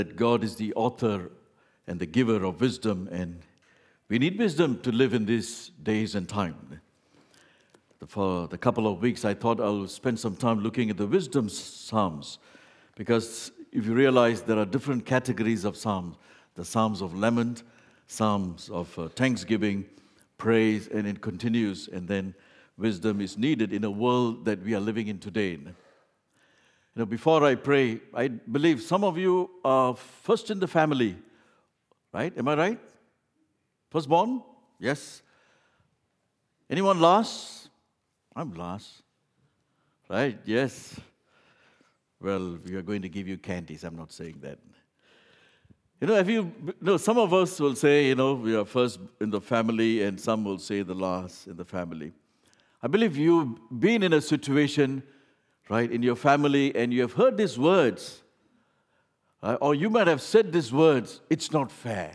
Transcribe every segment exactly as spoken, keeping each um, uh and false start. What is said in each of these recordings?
that God is the author and the giver of wisdom, and we need wisdom to live in these days and time. For the couple of weeks, I thought I'll spend some time looking at the wisdom psalms, because if you realize there are different categories of psalms, the psalms of lament, psalms of uh, thanksgiving, praise, and it continues, and then wisdom is needed in a world that we are living in today. You know, before I pray, I believe some of you are first in the family, right? Am I right? Firstborn? Yes. Anyone last? I'm last. Right? Yes. Well, we are going to give you candies. I'm not saying that. You know, have you, you know, some of us will say, you know, we are first in the family, and some will say the last in the family. I believe you've been in a situation, right, in your family, and you have heard these words, uh, or you might have said these words, it's not fair.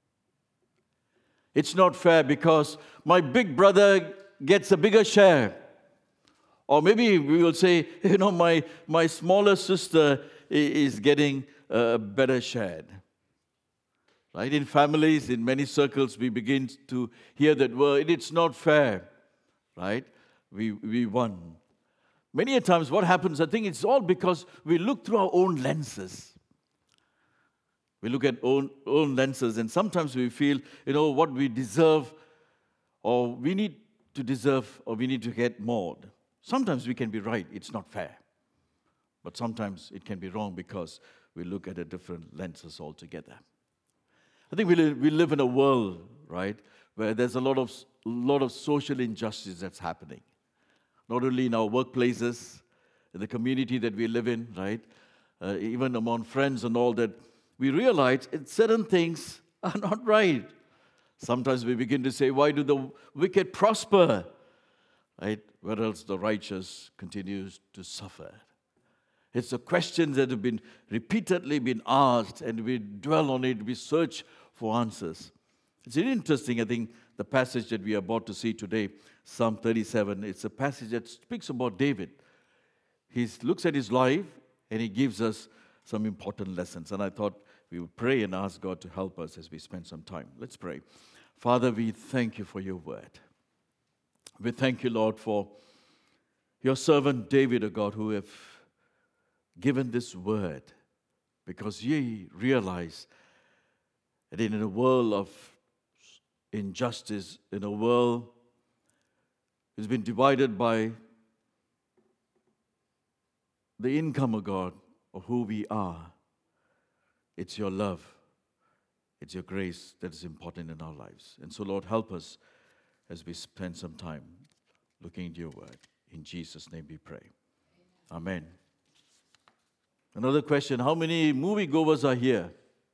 It's not fair because my big brother gets a bigger share. Or maybe we will say, you know, my, my smaller sister is getting a better share. Right? In families, in many circles, we begin to hear that word, it's not fair. Right? We, we won. Many a times what happens, I think it's all because we look through our own lenses. We look at own, own lenses, and sometimes we feel, you know, what we deserve, or we need to deserve, or we need to get more. Sometimes we can be right, it's not fair. But sometimes it can be wrong because we look at a different lenses altogether. I think we live, we live in a world, right, where there's a lot of, lot of social injustice that's happening. Not only in our workplaces, in the community that we live in, right? Uh, even among friends and all that, we realize that certain things are not right. Sometimes we begin to say, why do the wicked prosper? Right? Whereas the righteous continues to suffer. It's a question that have been repeatedly been asked, and we dwell on it, we search for answers. It's interesting, I think, the passage that we are about to see today, Psalm thirty-seven, it's a passage that speaks about David. He looks at his life and he gives us some important lessons. And I thought we would pray and ask God to help us as we spend some time. Let's pray. Father, we thank you for your word. We thank you, Lord, for your servant David, O God, who have given this word, because ye realize that in a world of injustice, in a world has been divided by the income of God, of who we are. It's your love, it's your grace that is important in our lives. And so, Lord, help us as we spend some time looking at your word. In Jesus' name we pray. Amen. Another question, how many moviegoers are here?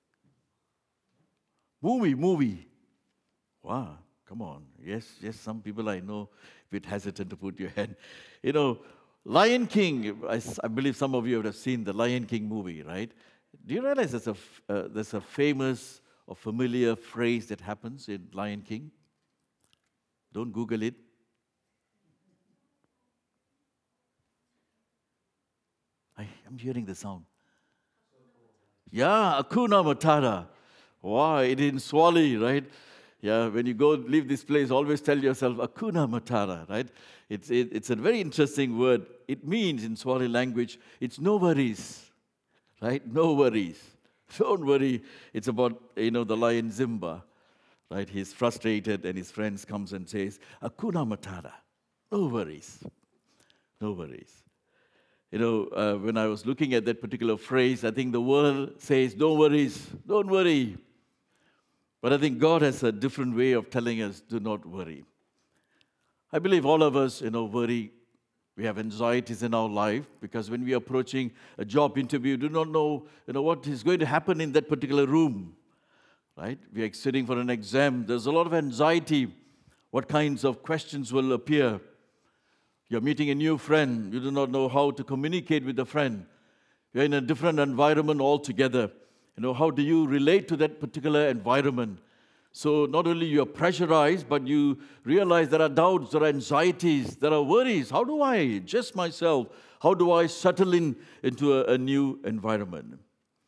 Movie, movie. Wow. Come on. Yes, yes, some people I know a bit hesitant to put your hand. You know, Lion King, I, I believe some of you would have seen the Lion King movie, right? Do you realize there's a, uh, there's a famous or familiar phrase that happens in Lion King? Don't Google it. I, I'm hearing the sound. Yeah, Hakuna Matata. Wow, it in Swahili, right? Yeah, when you go leave this place, always tell yourself Hakuna Matata, right? It's it, it's a very interesting word. It means in Swahili language, it's no worries, right? No worries. Don't worry. It's about, you know, the lion Simba, right? He's frustrated, and his friends comes and says, Hakuna Matata. No worries. No worries. You know, uh, when I was looking at that particular phrase, I think the world says, no worries, don't worry. But I think God has a different way of telling us, do not worry. I believe all of us, you know, worry. We have anxieties in our life because when we are approaching a job interview, do not know, you know, what is going to happen in that particular room, right? We are sitting for an exam. There's a lot of anxiety. What kinds of questions will appear? You're meeting a new friend. You do not know how to communicate with the friend. You're in a different environment altogether. You know, how do you relate to that particular environment? So not only you are pressurized, but you realize there are doubts, there are anxieties, there are worries. How do I adjust myself? How do I settle in into a, a new environment?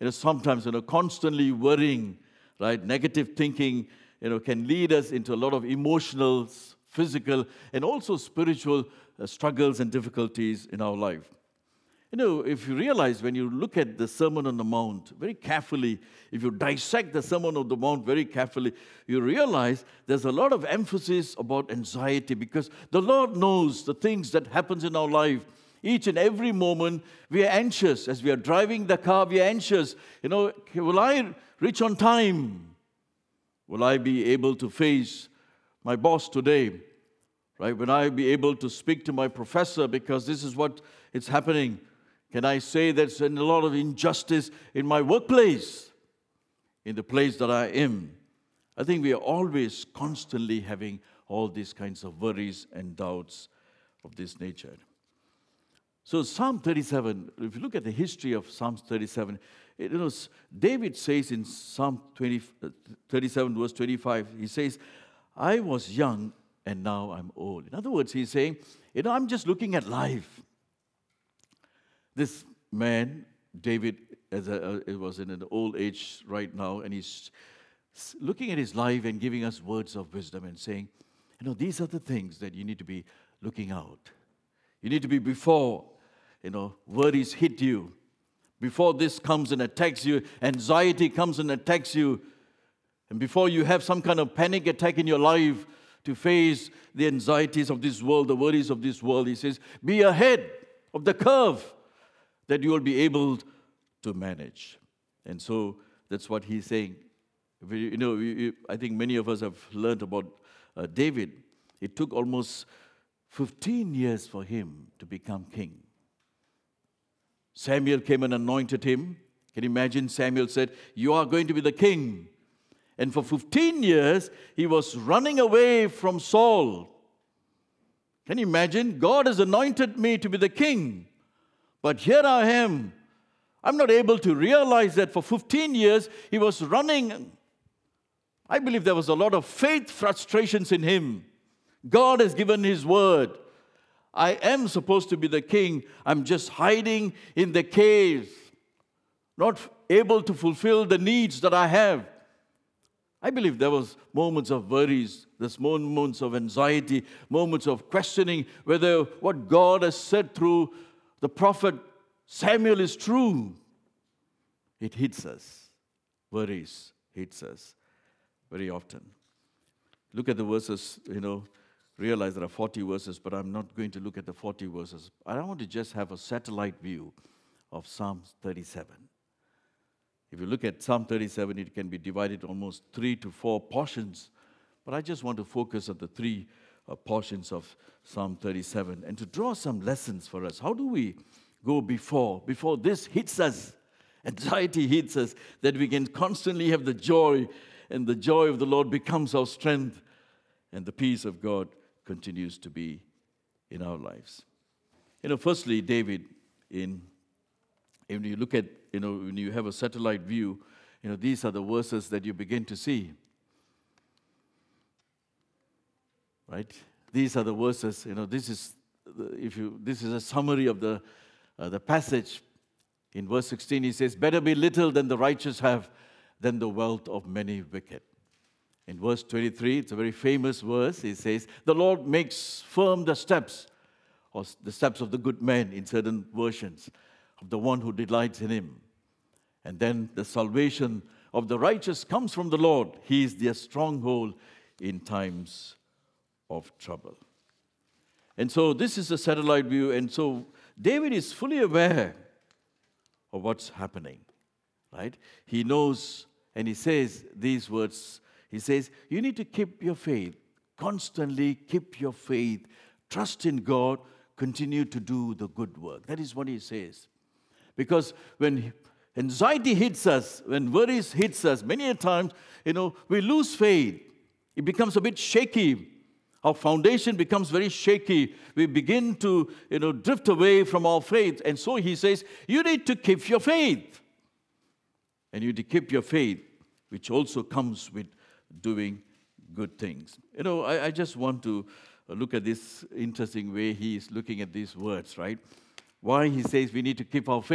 You know, sometimes, you know, constantly worrying, right? Negative thinking, you know, can lead us into a lot of emotional, physical, and also spiritual uh, struggles and difficulties in our life. You know, if you realize when you look at the Sermon on the Mount very carefully, if you dissect the Sermon on the Mount very carefully, you realize there's a lot of emphasis about anxiety because the Lord knows the things that happens in our life. Each and every moment, we are anxious. As we are driving the car, we are anxious. You know, will I reach on time? Will I be able to face my boss today? Right? Will I be able to speak to my professor because this is what is happening? Can I say there's a lot of injustice in my workplace, in the place that I am? I think we are always constantly having all these kinds of worries and doubts of this nature. So Psalm thirty-seven, if you look at the history of Psalm thirty-seven, it, you know, David says in Psalm twenty, thirty-seven, verse twenty-five, he says, I was young and now I'm old. In other words, he's saying, you know, I'm just looking at life. This man, David, as a, uh, was in an old age right now, and he's looking at his life and giving us words of wisdom and saying, you know, these are the things that you need to be looking out. You need to be before, you know, worries hit you. Before this comes and attacks you, anxiety comes and attacks you, and before you have some kind of panic attack in your life to face the anxieties of this world, the worries of this world, he says, be ahead of the curve that you will be able to manage. And so that's what he's saying. You know, I think many of us have learned about uh, David. It took almost fifteen years for him to become king. Samuel came and anointed him. Can you imagine? Samuel said, you are going to be the king. And for fifteen years, he was running away from Saul. Can you imagine? God has anointed me to be the king. But here I am. I'm not able to realize that for fifteen years, he was running. I believe there was a lot of faith frustrations in him. God has given his word. I am supposed to be the king. I'm just hiding in the caves, not able to fulfill the needs that I have. I believe there was moments of worries, there's moments of anxiety, moments of questioning whether what God has said through the prophet Samuel is true. It hits us. Worries hits us very often. Look at the verses, you know, realize there are forty verses, but I'm not going to look at the forty verses. I want to just have a satellite view of Psalm thirty-seven. If you look at Psalm thirty-seven, it can be divided almost three to four portions. But I just want to focus on the three uh, portions of Psalm thirty-seven and to draw some lessons for us. How do we go before, before this hits us, anxiety hits us, that we can constantly have the joy, and the joy of the Lord becomes our strength, and the peace of God continues to be in our lives. You know, firstly, David, in when you look at, you know, when you have a satellite view, you know, these are the verses that you begin to see. Right? These are the verses, you know, this is, if you, this is a summary of the, uh, the passage. In verse sixteen, he says, better be little than the righteous have than the wealth of many wicked. In verse twenty-three, it's a very famous verse. He says, the Lord makes firm the steps, or the steps of the good man in certain versions, of the one who delights in him. And then the salvation of the righteous comes from the Lord. He is their stronghold in times of trouble. And so this is a satellite view, and so David is fully aware of what's happening, right? He knows, and he says these words. He says, you need to keep your faith, constantly keep your faith, trust in God, continue to do the good work. That is what he says. Because when anxiety hits us, when worries hits us, many a times, you know, we lose faith. It becomes a bit shaky. Our foundation becomes very shaky. We begin to, you know, drift away from our faith. And so he says, you need to keep your faith. And you need to keep your faith, which also comes with doing good things. You know, I, I just want to look at this interesting way he is looking at these words, right? Why he says we need to keep our faith.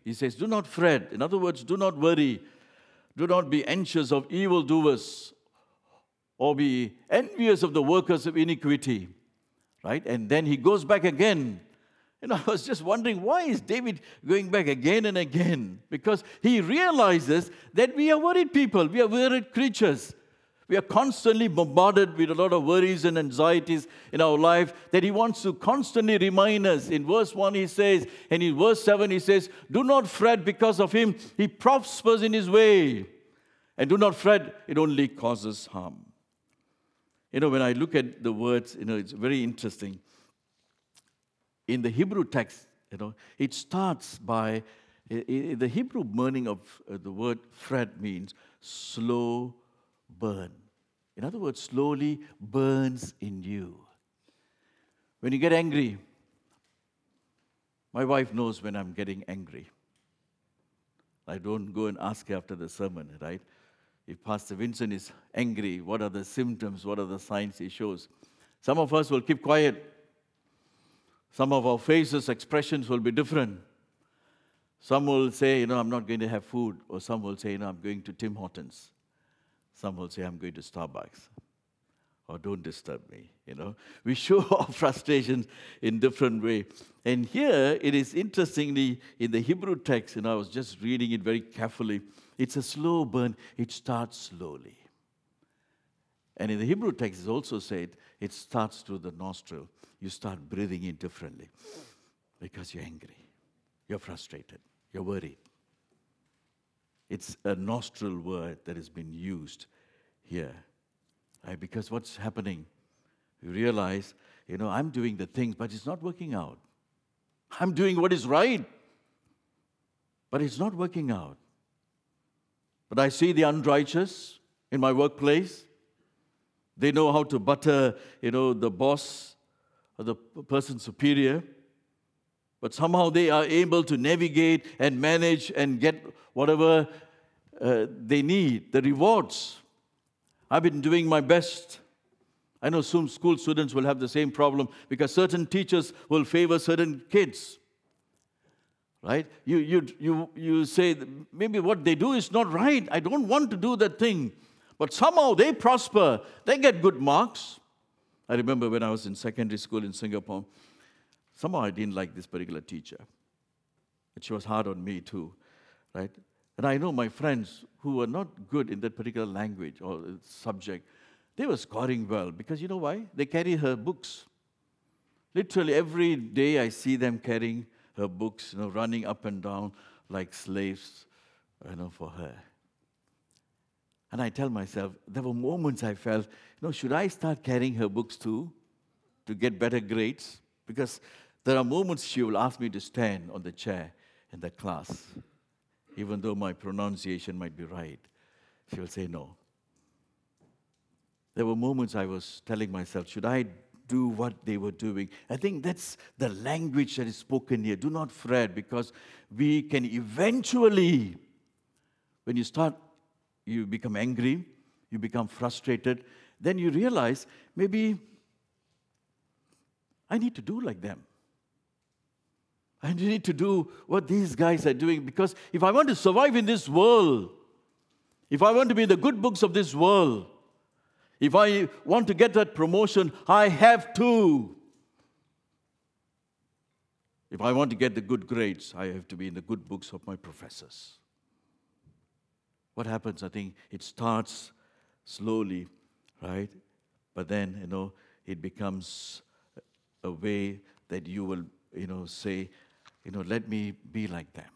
He says, do not fret. In other words, do not worry. Do not be anxious of evildoers or be envious of the workers of iniquity. Right? And then he goes back again. You know, I was just wondering, why is David going back again and again? Because he realizes that we are worried people. We are worried creatures. We are constantly bombarded with a lot of worries and anxieties in our life that he wants to constantly remind us. In verse one he says, and in verse seven he says, do not fret because of him. He prospers in his way. And do not fret, it only causes harm. You know, when I look at the words, you know, it's very interesting. In the Hebrew text, you know, it starts by, the Hebrew meaning of the word fret means slow burn. In other words, slowly burns in you. When you get angry, my wife knows when I'm getting angry. I don't go and ask her after the sermon, right? If Pastor Vincent is angry, what are the symptoms, what are the signs he shows? Some of us will keep quiet. Some of our faces, expressions will be different. Some will say, you know, I'm not going to have food. Or some will say, you know, I'm going to Tim Hortons. Some will say, I'm going to Starbucks. Or don't disturb me, you know. We show our frustrations in different way. And here, it is interestingly, in the Hebrew text, and I was just reading it very carefully, it's a slow burn. It starts slowly. And in the Hebrew text, it's also said, it starts through the nostril. You start breathing in differently because you're angry, you're frustrated, you're worried. It's a nostril word that has been used here. Right? Because what's happening? You realize, you know, I'm doing the things, but it's not working out. I'm doing what is right, but it's not working out. But I see the unrighteous in my workplace. They know how to butter, you know, the boss or the person superior. But somehow they are able to navigate and manage and get whatever uh, they need, the rewards. I've been doing my best. I know soon school students will have the same problem because certain teachers will favor certain kids. Right? You, you, you, you say, maybe what they do is not right. I don't want to do that thing. But somehow they prosper. They get good marks. I remember when I was in secondary school in Singapore, somehow I didn't like this particular teacher. And she was hard on me too, right? And I know my friends who were not good in that particular language or subject, they were scoring well because you know why? They carry her books. Literally every day I see them carrying her books, you know, running up and down like slaves, you know, for her. And I tell myself, there were moments I felt, you know, should I start carrying her books too to get better grades? Because there are moments she will ask me to stand on the chair in the class. Even though my pronunciation might be right, she will say no. There were moments I was telling myself, should I do what they were doing? I think that's the language that is spoken here. Do not fret, because we can eventually, when you start, you become angry, you become frustrated, then you realize, maybe I need to do like them. I need to do what these guys are doing, because if I want to survive in this world, if I want to be in the good books of this world, if I want to get that promotion, I have to. If I want to get the good grades, I have to be in the good books of my professors. What happens? I think it starts slowly, right? But then, you know, it becomes a way that you will, you know, say, you know, let me be like them.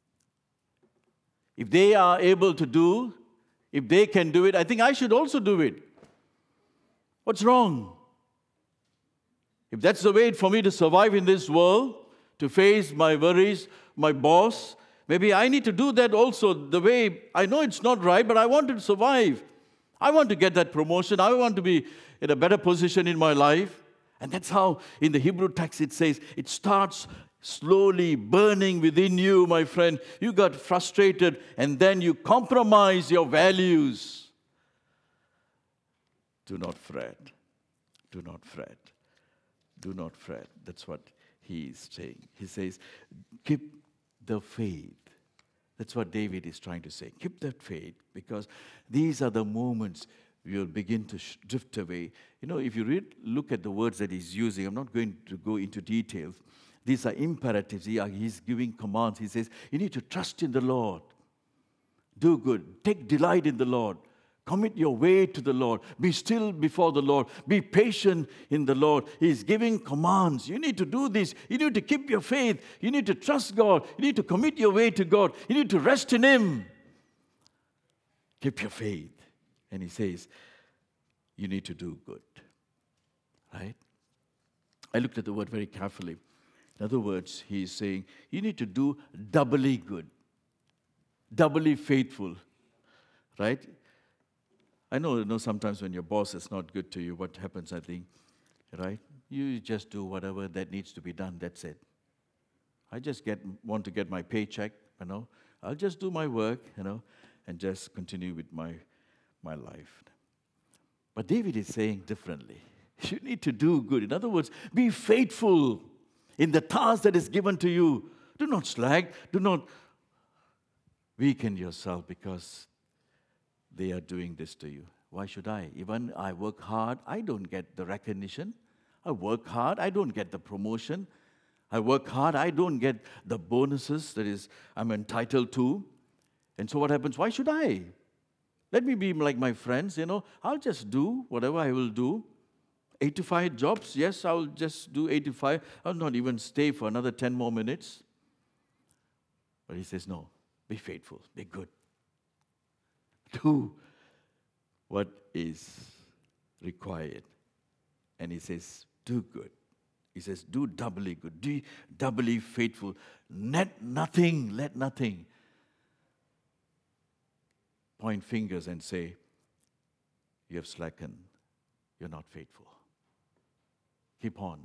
If they are able to do, if they can do it, I think I should also do it. What's wrong? If that's the way for me to survive in this world, to face my worries, my boss, maybe I need to do that also the way, I know it's not right, but I want to survive. I want to get that promotion. I want to be in a better position in my life. And that's how in the Hebrew text it says, it starts slowly burning within you, my friend. You got frustrated and then you compromise your values. Do not fret. Do not fret. Do not fret. That's what he is saying. He says, keep the faith. That's what David is trying to say. Keep that faith, because these are the moments you'll begin to sh- drift away. You know, if you read, look at the words that he's using, I'm not going to go into details. These are imperatives. He, he's giving commands. He says, you need to trust in the Lord. Do good. Take delight in the Lord. Commit your way to the Lord. Be still before the Lord. Be patient in the Lord. He's giving commands. You need to do this. You need to keep your faith. You need to trust God. You need to commit your way to God. You need to rest in Him. Keep your faith. And he says, you need to do good. Right? I looked at the word very carefully. In other words, he is saying, you need to do doubly good. Doubly faithful. Right? I know, you know, sometimes when your boss is not good to you, what happens, I think, right? You just do whatever that needs to be done, that's it. I just get want to get my paycheck, you know. I'll just do my work, you know, and just continue with my, my life. But David is saying differently. You need to do good. In other words, be faithful in the task that is given to you. Do not slack. Do not weaken yourself because they are doing this to you. Why should I? Even I work hard, I don't get the recognition. I work hard, I don't get the promotion. I work hard, I don't get the bonuses that is I'm entitled to. And so what happens? Why should I? Let me be like my friends, you know. I'll just do whatever I will do. eight to five jobs, yes, I'll just do eight to five. I'll not even stay for another ten more minutes. But he says, no, be faithful, be good. Do what is required. And he says, do good. He says, do doubly good. Do doubly faithful. Let nothing, let nothing point fingers and say, you have slackened. You're not faithful. Keep on.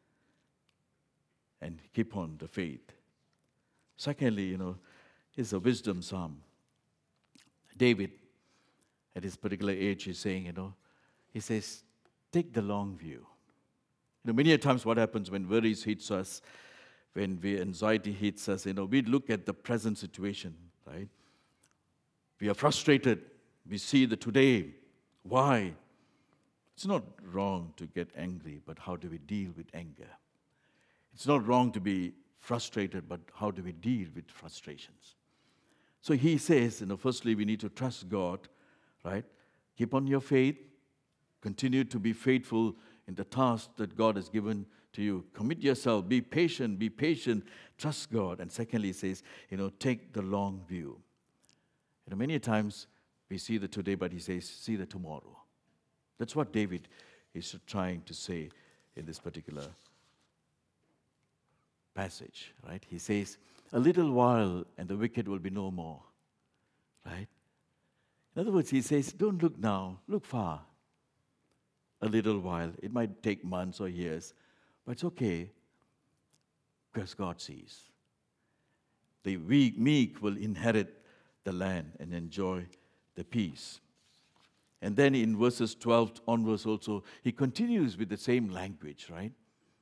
And keep on the faith. Secondly, you know, is a wisdom psalm. David, at his particular age, is saying, you know, he says, take the long view. You know, many times what happens when worries hits us, when we, anxiety hits us, you know, we look at the present situation, right? We are frustrated. We see the today. Why? It's not wrong to get angry, but how do we deal with anger? It's not wrong to be frustrated, but how do we deal with frustrations? So he says, you know, firstly, we need to trust God, right? Keep on your faith. Continue to be faithful in the task that God has given to you. Commit yourself. Be patient. Be patient. Trust God. And secondly, he says, you know, take the long view. You know, many times we see the today, but he says, see the tomorrow. That's what David is trying to say in this particular passage, right? He says, a little while and the wicked will be no more, right? In other words, he says, don't look now, look far. A little while. It might take months or years, but it's okay because God sees. The weak, meek will inherit the land and enjoy the peace. And then in verses twelve onwards also, he continues with the same language, right?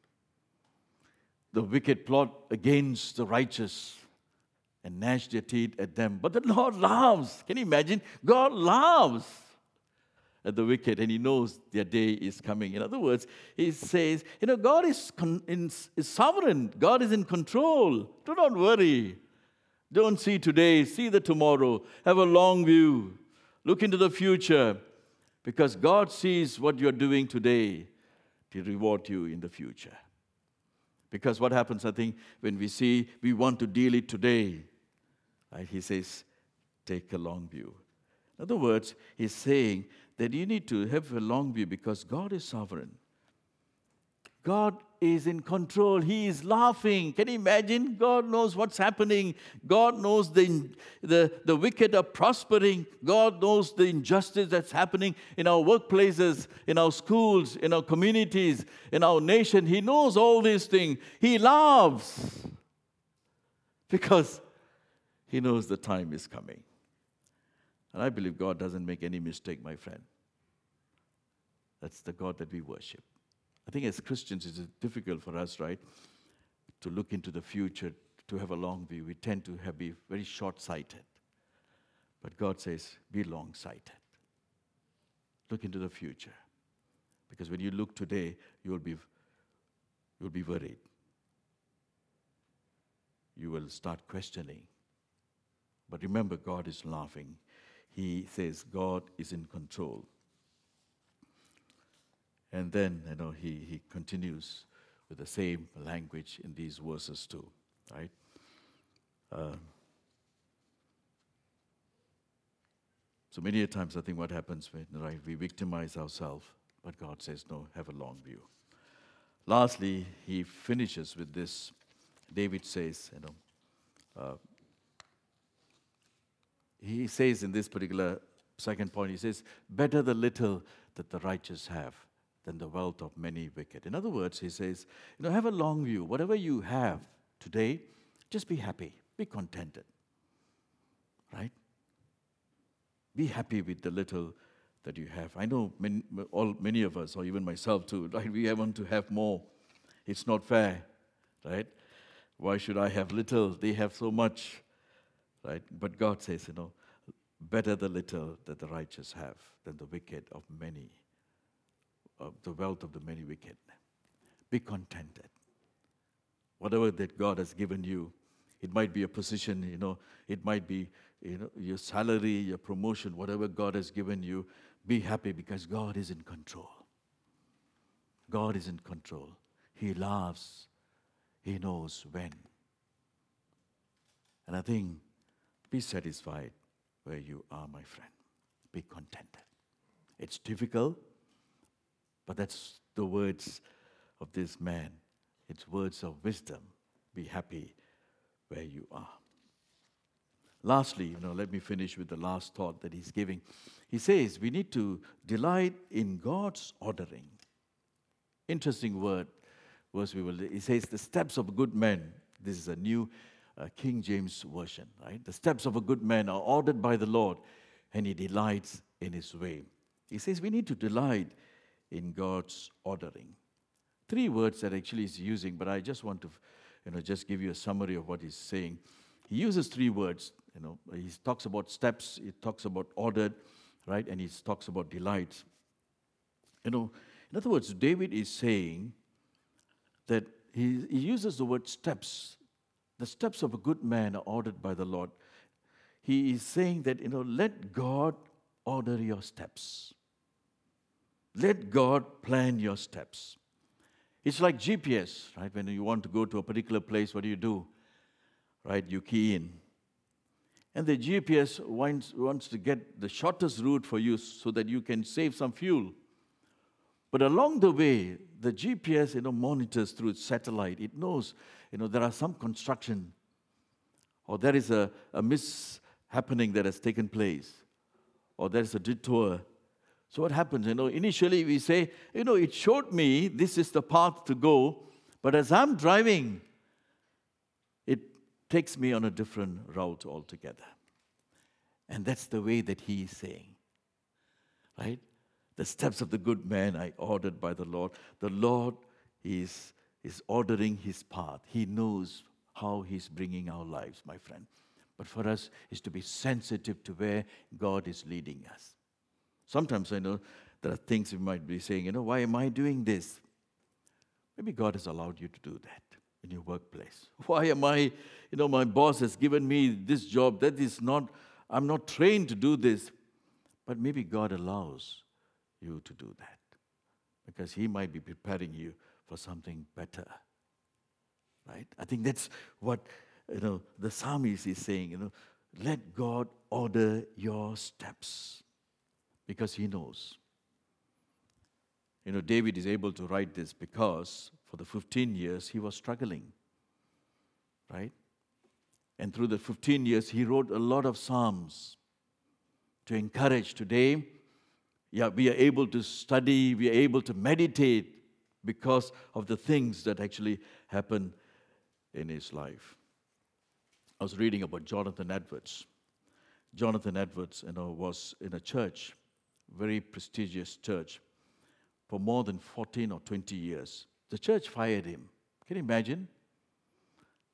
The wicked plot against the righteous and gnash their teeth at them. But the Lord laughs. Can you imagine? God laughs at the wicked, and he knows their day is coming. In other words, he says, you know, God is, con- in, is sovereign. God is in control. Do not worry. Don't see today. See the tomorrow. Have a long view. Look into the future. Because God sees what you're doing today to reward you in the future. Because what happens, I think, when we see we want to deal it today, right? He says, take a long view. In other words, he's saying that you need to have a long view because God is sovereign. God is in control. He is laughing. Can you imagine? God knows what's happening. God knows the, the, the wicked are prospering. God knows the injustice that's happening in our workplaces, in our schools, in our communities, in our nation. He knows all these things. He laughs because he knows the time is coming. And I believe God doesn't make any mistake, my friend. That's the God that we worship. I think as Christians, it's difficult for us, right, to look into the future to have a long view. We tend to have, be very short-sighted. But God says, be long-sighted. Look into the future. Because when you look today, you will be, you will be worried. You will start questioning. But remember, God is laughing. He says God is in control. And then, you know, he, he continues with the same language in these verses too, right? Uh, so many times I think what happens when, right, we victimize ourselves, but God says, no, have a long view. Lastly, he finishes with this. David says, you know, uh, he says in this particular second point, he says, better the little that the righteous have than the wealth of many wicked. In other words, he says, you know, have a long view. Whatever you have today, just be happy, be contented, right? Be happy with the little that you have. I know many, all, many of us, or even myself too, right? We want to have more. It's not fair, right? Why should I have little? They have so much, right? But God says, you know, better the little that the righteous have than the wicked of many, of the wealth of the many wicked. Be contented. Whatever that God has given you, it might be a position, you know, it might be, you know, your salary, your promotion, whatever God has given you, be happy because God is in control. God is in control. He loves. He knows when. And I think, be satisfied where you are, my friend. Be contented. It's difficult, but that's the words of this man. It's words of wisdom. Be happy where you are. Lastly, you know, let me finish with the last thought that he's giving. He says we need to delight in God's ordering. Interesting word, verse we will. He says the steps of a good man. This is a new uh, King James version, right? The steps of a good man are ordered by the Lord, and he delights in his way. He says we need to delight in God's ordering. Three words that actually he's using, but I just want to, you know, just give you a summary of what he's saying. He uses three words. You know, he talks about steps, he talks about ordered, right, and he talks about delights. You know, in other words, David is saying that he, he uses the word steps. The steps of a good man are ordered by the Lord. He is saying that, you know, let God order your steps. Let God plan your steps. It's like G P S, right? When you want to go to a particular place, what do you do? Right? You key in. And the G P S wants, wants to get the shortest route for you so that you can save some fuel. But along the way, the G P S, you know, monitors through its satellite. It knows, you know, there are some construction or there is a, a mishappening that has taken place or there is a detour. So what happens, you know, initially we say, you know, it showed me this is the path to go, but as I'm driving, it takes me on a different route altogether. And that's the way that he is saying, right? The steps of the good man are ordered by the Lord. The Lord is, is ordering his path. He knows how he's bringing our lives, my friend. But for us is to be sensitive to where God is leading us. Sometimes I know there are things we might be saying, you know, why am I doing this? Maybe God has allowed you to do that in your workplace. Why am I, you know, my boss has given me this job. That is not, I'm not trained to do this. But maybe God allows you to do that because he might be preparing you for something better. Right? I think that's what, you know, the psalmist is saying, you know, let God order your steps. Because he knows. You know, David is able to write this because for the fifteen years he was struggling. Right? And through the fifteen years he wrote a lot of psalms to encourage. Today, yeah, we are able to study, we are able to meditate because of the things that actually happened in his life. I was reading about Jonathan Edwards. Jonathan Edwards, you know, was in a church, very prestigious church, for more than fourteen or twenty years. The church fired him. Can you imagine?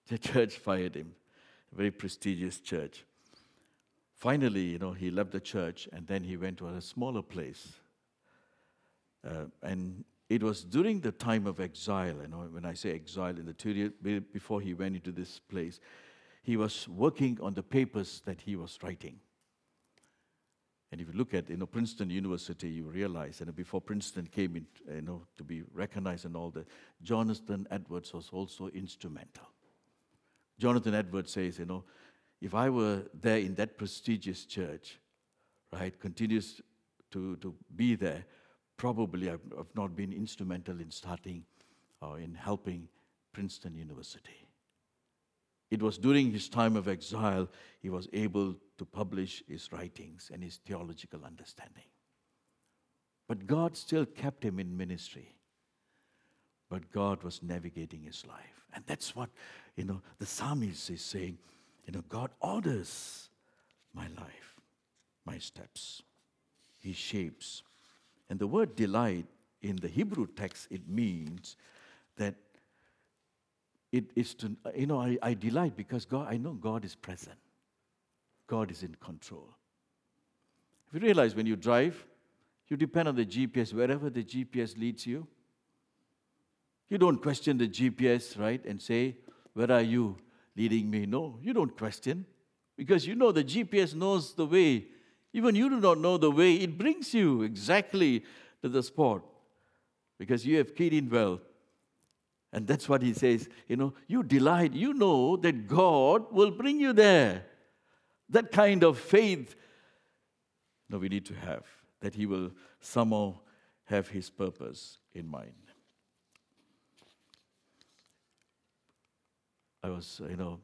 The church fired him, a very prestigious church. Finally, you know, he left the church and then he went to a smaller place. Uh, and it was during the time of exile, you know, when I say exile, in the period before he went into this place, he was working on the papers that he was writing. And if you look at, you know, Princeton University, you realize, and before Princeton came in, you know, to be recognized and all that, Jonathan Edwards was also instrumental. Jonathan Edwards says, you know, if I were there in that prestigious church, right, continues to, to be there, probably I've, I've not been instrumental in starting or in helping Princeton University. It was during his time of exile he was able to publish his writings and his theological understanding. But God still kept him in ministry. But God was navigating his life. And that's what, you know, the psalmist is saying, you know, God orders my life, my steps. He shapes. And the word delight in the Hebrew text, it means that it is to, you know, I, I delight because God, I know God is present. God is in control. If you realize when you drive, you depend on the G P S, wherever the G P S leads you. You don't question the G P S, right, and say, where are you leading me? No, you don't question because you know the G P S knows the way. Even you do not know the way, it brings you exactly to the spot because you have keyed in well. And that's what he says, you know, you delight, you know that God will bring you there. That kind of faith, no, we need to have, that he will somehow have his purpose in mind. I was, you know,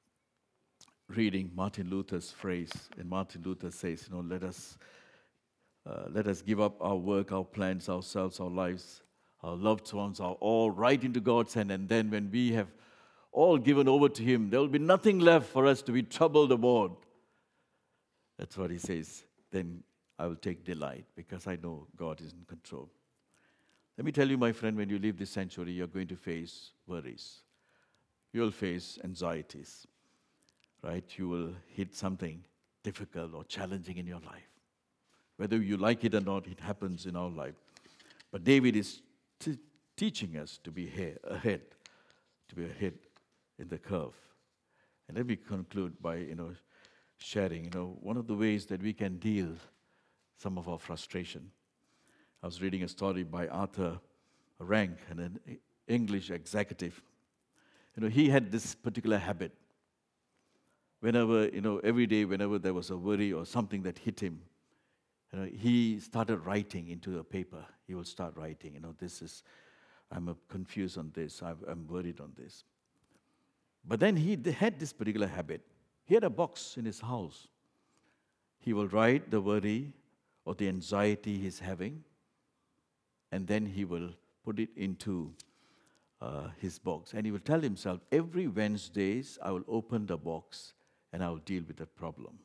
reading Martin Luther's phrase, and Martin Luther says, you know, let us, uh, let us give up our work, our plans, ourselves, our lives, our loved ones, are all right into God's hand, and then when we have all given over to him, there will be nothing left for us to be troubled about. That's what he says. Then I will take delight because I know God is in control. Let me tell you, my friend, when you leave this sanctuary, you're going to face worries. You'll face anxieties, right? You will hit something difficult or challenging in your life. Whether you like it or not, it happens in our life. But David is t- teaching us to be he- ahead, to be ahead in the curve. And let me conclude by, you know, sharing, you know, one of the ways that we can deal some of our frustration. I was reading a story by Arthur Rank, an English executive. You know, he had this particular habit. Whenever, you know, every day, whenever there was a worry or something that hit him, you know, he started writing into a paper. He will start writing, you know, this is, I'm uh, confused on this, I'm, I'm worried on this. But then he had this particular habit. He had a box in his house. He will write the worry or the anxiety he's having, and then he will put it into uh, his box. And he will tell himself, every Wednesdays, I will open the box and I will deal with that problem.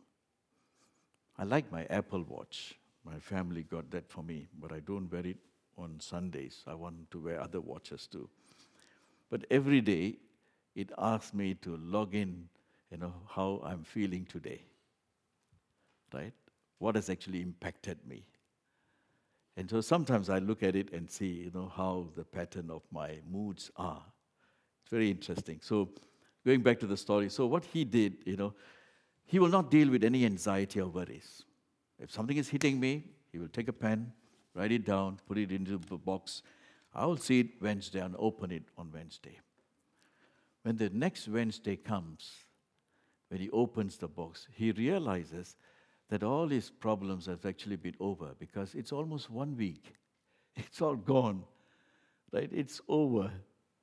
I like my Apple Watch. My family got that for me, but I don't wear it on Sundays. I want to wear other watches too. But every day, it asks me to log in, you know, how I'm feeling today, right? What has actually impacted me? And so sometimes I look at it and see, you know, how the pattern of my moods are. It's very interesting. So going back to the story, so what he did, you know, he will not deal with any anxiety or worries. If something is hitting me, he will take a pen, write it down, put it into the box. I will see it Wednesday and open it on Wednesday. When the next Wednesday comes, when he opens the box, he realizes that all his problems have actually been over because it's almost one week. It's all gone, right? It's over.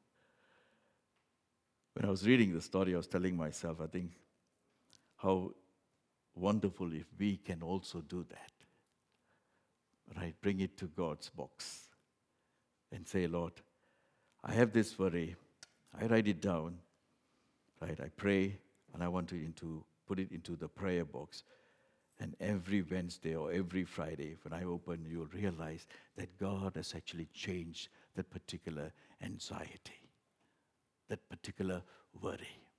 When I was reading the story, I was telling myself, I think, how wonderful if we can also do that, right? Bring it to God's box and say, Lord, I have this worry. I write it down, right? I pray, and I want to into, put it into the prayer box. And every Wednesday or every Friday, when I open, you'll realize that God has actually changed that particular anxiety, that particular worry.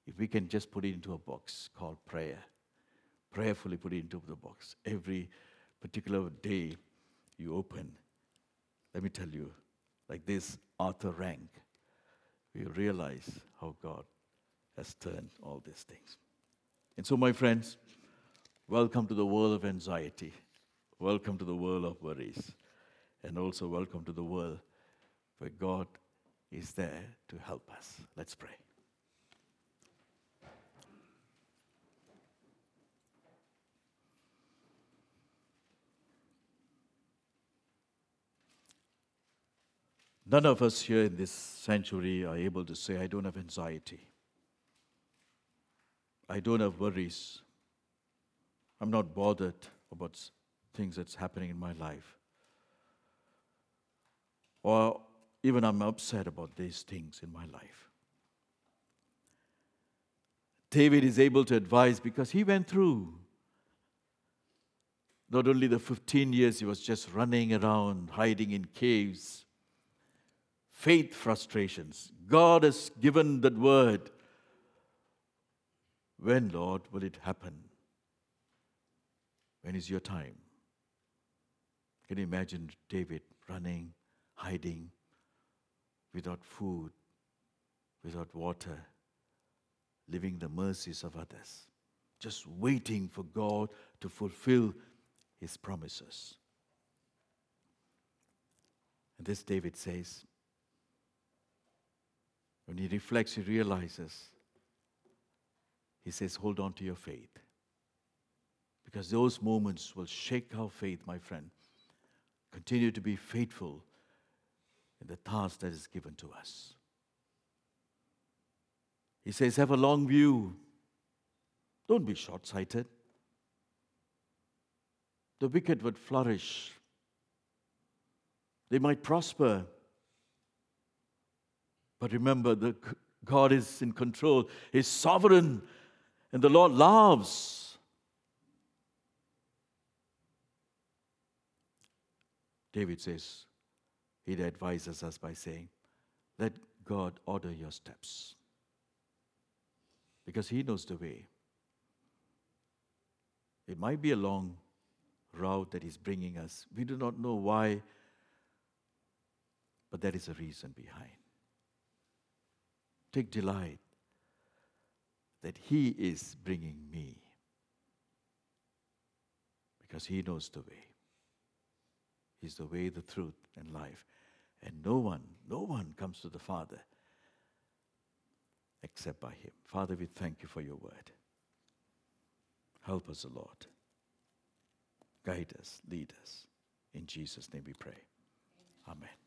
if we can just put it into a box called prayer, prayerfully put it into the box. Every particular day you open, let me tell you, like this Arthur Rank, we realize how God has turned all these things. And so, my friends, welcome to the world of anxiety. Welcome to the world of worries. And also welcome to the world where God is there to help us. Let's pray. None of us here in this sanctuary are able to say, I don't have anxiety. I don't have worries. I'm not bothered about things that's happening in my life. Or even I'm upset about these things in my life. David is able to advise because he went through not only the fifteen years he was just running around, hiding in caves, faith frustrations. God has given that word. When, Lord, will it happen? When is your time? Can you imagine David running, hiding, without food, without water, living the mercies of others, just waiting for God to fulfill His promises? And this David says, when he reflects, he realizes, he says, hold on to your faith. Because those moments will shake our faith, my friend. Continue to be faithful in the task that is given to us. He says, have a long view. Don't be short-sighted. The wicked would flourish. They might prosper. But remember, the God is in control. He's sovereign. And the Lord loves. David says, he advises us by saying, let God order your steps. Because He knows the way. It might be a long route that He's bringing us. We do not know why, but there is a reason behind. Take delight that He is bringing me, because He knows the way. He's the way, the truth, and life. And no one, no one comes to the Father except by Him. Father, we thank You for Your word. Help us, O Lord. Guide us, lead us. In Jesus' name we pray. Amen.